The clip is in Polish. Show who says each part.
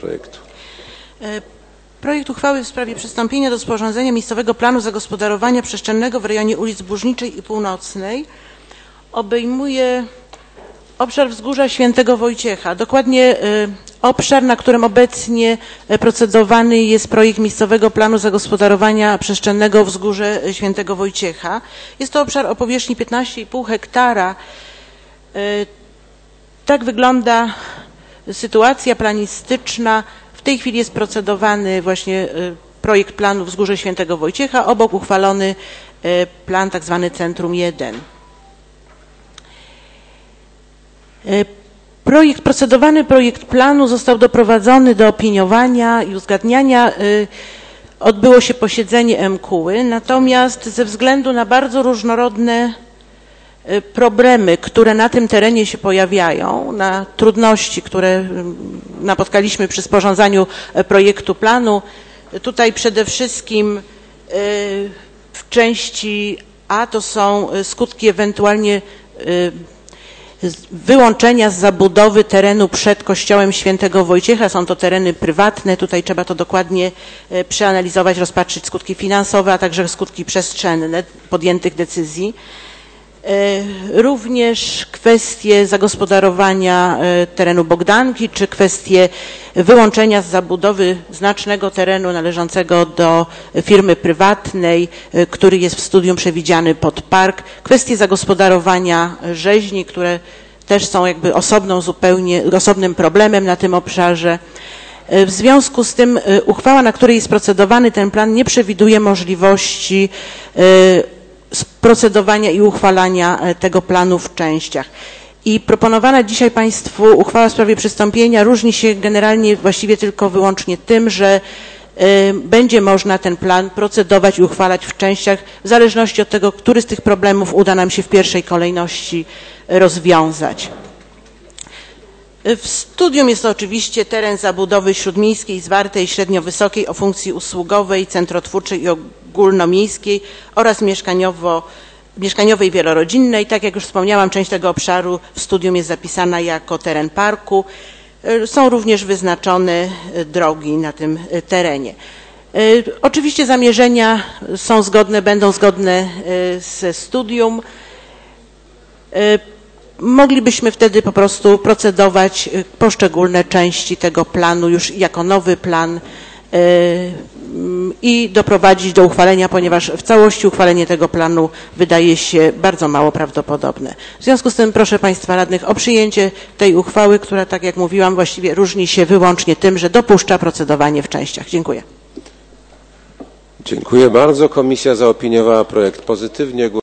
Speaker 1: projektu.
Speaker 2: Projekt uchwały w sprawie przystąpienia do sporządzenia miejscowego planu zagospodarowania przestrzennego w rejonie ulic Burzniczej i Północnej obejmuje obszar wzgórza Świętego Wojciecha, dokładnie obszar, na którym obecnie procedowany jest projekt miejscowego planu zagospodarowania przestrzennego wzgórze Świętego Wojciecha. Jest to obszar o powierzchni 15,5 hektara. Tak wygląda sytuacja planistyczna. W tej chwili jest procedowany właśnie projekt planu wzgórze Świętego Wojciecha, obok uchwalony plan tak zwany Centrum 1. Procedowany projekt planu został doprowadzony do opiniowania i uzgadniania. Odbyło się posiedzenie MKUły, natomiast ze względu na bardzo różnorodne problemy, które na tym terenie się pojawiają, na trudności, które napotkaliśmy przy sporządzaniu projektu planu, tutaj przede wszystkim w części A to są skutki ewentualnie wyłączenia z zabudowy terenu przed kościołem Świętego Wojciecha. Są to tereny prywatne. Tutaj trzeba to dokładnie przeanalizować, rozpatrzyć skutki finansowe, a także skutki przestrzenne podjętych decyzji. Również kwestie zagospodarowania terenu Bogdanki, czy kwestie wyłączenia z zabudowy znacznego terenu należącego do firmy prywatnej, który jest w studium przewidziany pod park. Kwestie zagospodarowania rzeźni, które też są jakby osobnym problemem na tym obszarze. W związku z tym uchwała, na której jest procedowany ten plan, nie przewiduje możliwości procedowania i uchwalania tego planu w częściach. I proponowana dzisiaj Państwu uchwała w sprawie przystąpienia różni się generalnie właściwie tylko wyłącznie tym, że będzie można ten plan procedować i uchwalać w częściach w zależności od tego, który z tych problemów uda nam się w pierwszej kolejności rozwiązać. W studium jest to oczywiście teren zabudowy śródmiejskiej, zwartej, średniowysokiej o funkcji usługowej, centrotwórczej i ogólnomiejskiej oraz mieszkaniowej wielorodzinnej. Tak jak już wspomniałam, część tego obszaru w studium jest zapisana jako teren parku. Są również wyznaczone drogi na tym terenie. Oczywiście zamierzenia są zgodne, będą zgodne ze studium. Moglibyśmy wtedy po prostu procedować poszczególne części tego planu już jako nowy plan i doprowadzić do uchwalenia, ponieważ w całości uchwalenie tego planu wydaje się bardzo mało prawdopodobne. W związku z tym proszę Państwa radnych o przyjęcie tej uchwały, która, tak jak mówiłam, właściwie różni się wyłącznie tym, że dopuszcza procedowanie w częściach. Dziękuję.
Speaker 1: Dziękuję bardzo. Komisja zaopiniowała projekt pozytywnie.